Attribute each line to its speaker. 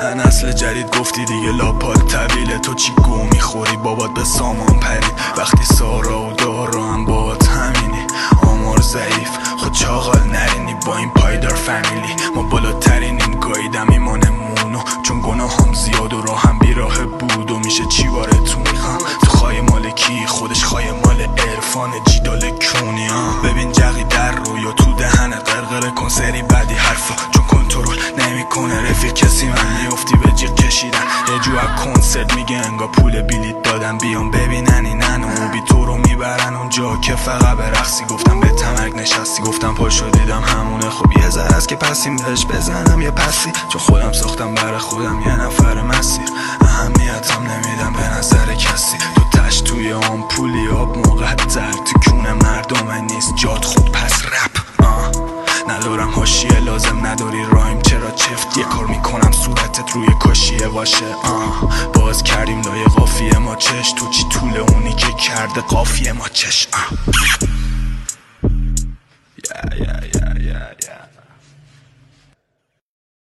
Speaker 1: نسل جدید گفتی دیگه لاپات طویله. تو چی گو میخوری بابات به سامان پرید وقتی سارا و دارا هم باهات همینی. آمار ضعیف خود چاقال نرینی با این پایدار فامیلی. ما بالاترینیم گاییدم ایمانمونو چون گناه هم زیاد و راه هم بیراه بود و میشه چی وارتون. تو خواهی مالکی خودش خواهی مال عرفان جیدال کونی. ببین جقی در رو یا تو دهنه قرقره کن سری بعدی حرفا چون کنترل نمیکنه رفیق کسی من میافتی به جیغ کشیدن. یه جو از کنسرت میگه انگا پول بلیت دادن بیان ببینن اینن و بی تو رو میبرن اونجا که فقط به رقصی. گفتم به تمرگ نشستی گفتم پاشو دیدم همونه. خب یه ذره است که پسیم بهش بزنم یه پسی چون خودم ساختم برای خودم یه نفر مسیر. اهمیتم نمیدم به نظر کسی. تو تش توی آمپولی آب مقدر تو کون مردم نیست جاد خود پس رپ. ندارم حاشیه لازم نداری رایم چرا چفت یه کار میکنم صورتت روی کاشیه باشه. باز کردیم لایه قافیه ما چش تو چی طول اونی که کرده قافیه ما چش.